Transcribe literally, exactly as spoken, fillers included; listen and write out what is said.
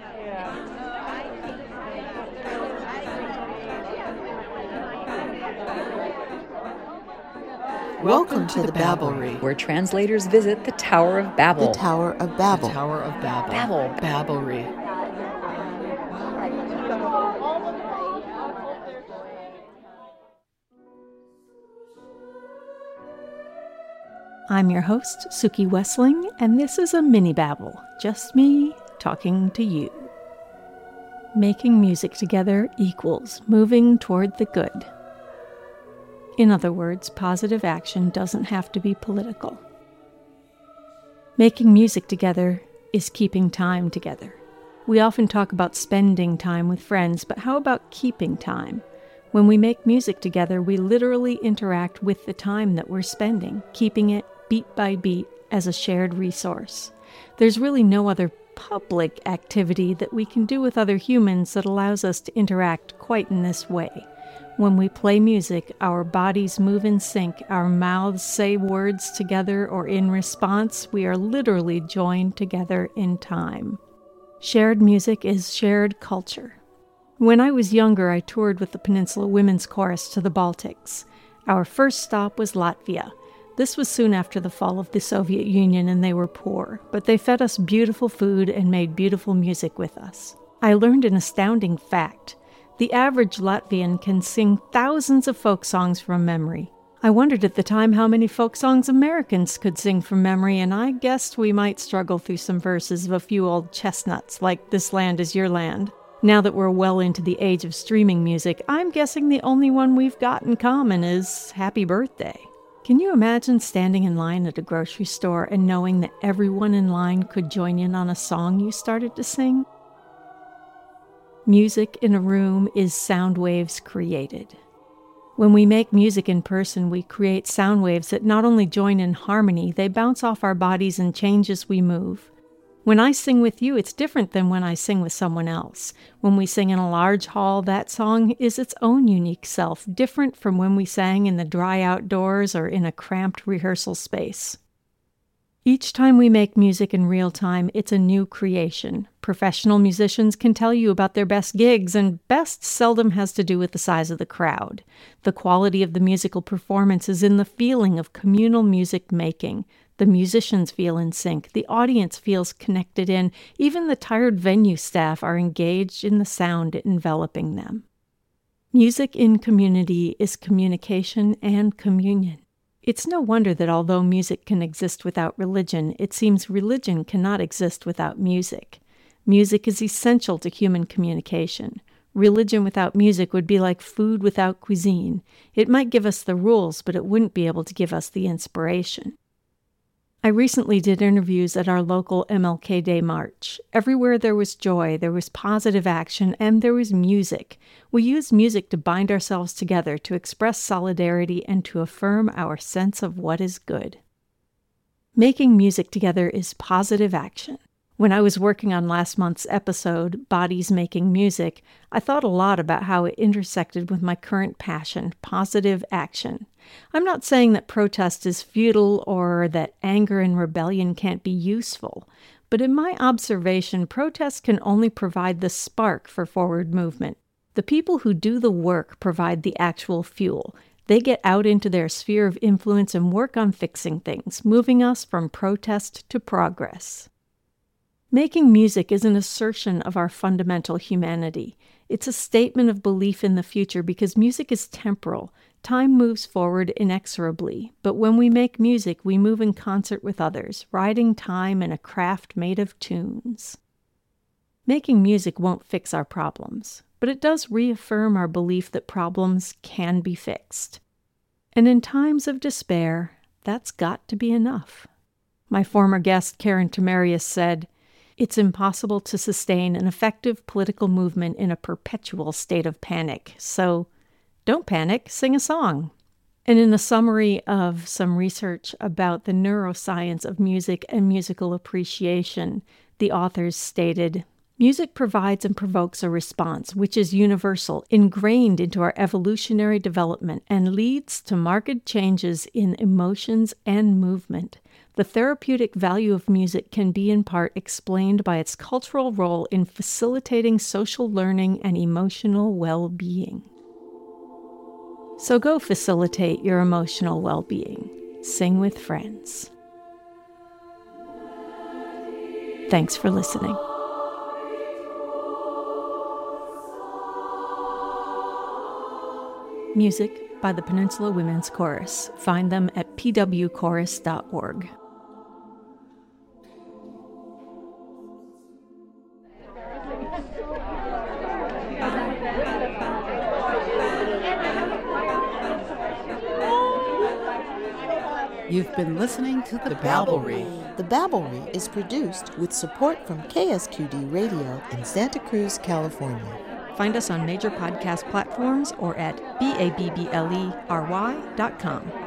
Welcome to the Babblery, where translators visit the Tower of Babel. The Tower of Babel. The Tower of Babel. Babel. Babblery. I'm your host, Suki Wessling, and this is a mini babble, just me talking to you. Making music together equals moving toward the good. In other words, positive action doesn't have to be political. Making music together is keeping time together. We often talk about spending time with friends, but how about keeping time? When we make music together, we literally interact with the time that we're spending, keeping it beat by beat as a shared resource. There's really no other public activity that we can do with other humans that allows us to interact quite in this way. When we play music, our bodies move in sync, our mouths say words together, or in response, we are literally joined together in time. Shared music is shared culture. When I was younger, I toured with the Peninsula Women's Chorus to the Baltics. Our first stop was Latvia. This was soon after the fall of the Soviet Union, and they were poor, but they fed us beautiful food and made beautiful music with us. I learned an astounding fact. The average Latvian can sing thousands of folk songs from memory. I wondered at the time how many folk songs Americans could sing from memory, and I guessed we might struggle through some verses of a few old chestnuts like This Land Is Your Land. Now that we're well into the age of streaming music, I'm guessing the only one we've got in common is Happy Birthday. Can you imagine standing in line at a grocery store and knowing that everyone in line could join in on a song you started to sing? Music in a room is sound waves created. When we make music in person, we create sound waves that not only join in harmony, they bounce off our bodies and change as we move. When I sing with you, it's different than when I sing with someone else. When we sing in a large hall, that song is its own unique self, different from when we sang in the dry outdoors or in a cramped rehearsal space. Each time we make music in real time, it's a new creation. Professional musicians can tell you about their best gigs, and best seldom has to do with the size of the crowd. The quality of the musical performance is in the feeling of communal music making. The musicians feel in sync, the audience feels connected in, even the tired venue staff are engaged in the sound enveloping them. Music in community is communication and communion. It's no wonder that although music can exist without religion, it seems religion cannot exist without music. Music is essential to human communication. Religion without music would be like food without cuisine. It might give us the rules, but it wouldn't be able to give us the inspiration. I recently did interviews at our local M L K Day March. Everywhere there was joy, there was positive action, and there was music. We used music to bind ourselves together, to express solidarity, and to affirm our sense of what is good. Making music together is positive action. When I was working on last month's episode, Bodies Making Music, I thought a lot about how it intersected with my current passion, positive action. I'm not saying that protest is futile or that anger and rebellion can't be useful, but in my observation, protest can only provide the spark for forward movement. The people who do the work provide the actual fuel. They get out into their sphere of influence and work on fixing things, moving us from protest to progress. Making music is an assertion of our fundamental humanity. It's a statement of belief in the future because music is temporal. Time moves forward inexorably, but when we make music, we move in concert with others, riding time in a craft made of tunes. Making music won't fix our problems, but it does reaffirm our belief that problems can be fixed. And in times of despair, that's got to be enough. My former guest, Karen Tamarius, said, "It's impossible to sustain an effective political movement in a perpetual state of panic, so don't panic, sing a song." And in a summary of some research about the neuroscience of music and musical appreciation, the authors stated, "Music provides and provokes a response which is universal, ingrained into our evolutionary development, and leads to marked changes in emotions and movement. The therapeutic value of music can be in part explained by its cultural role in facilitating social learning and emotional well-being. So go facilitate your emotional well-being. Sing with friends. Thanks for listening. Music by the Peninsula Women's Chorus. Find them at p w chorus dot org. You've been listening to The, the Babblery. The Babblery is produced with support from K S Q D Radio in Santa Cruz, California. Find us on major podcast platforms or at babble dot com.